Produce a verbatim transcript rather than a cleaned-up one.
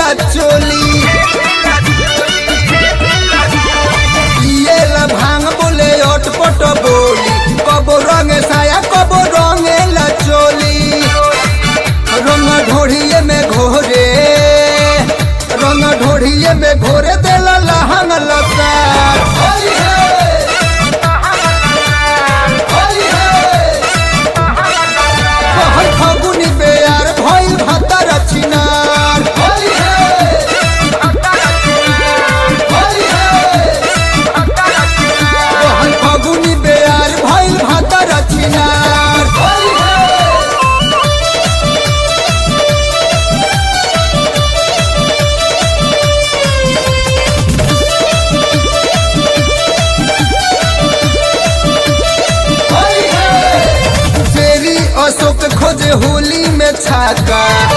ला चोली पिए ला भांग बोले अटपट बोली कबो रंगे साया कबो रंगे ला चोली रंग ढोढ़िए में घोरे रंग ढोढ़िए में घोरे देला लहंग लता फगुनी बेयार भइल भतर छिनार फगुनी बेयार भइल भतर छिनार शेरी अशोक खोजे होली में छाका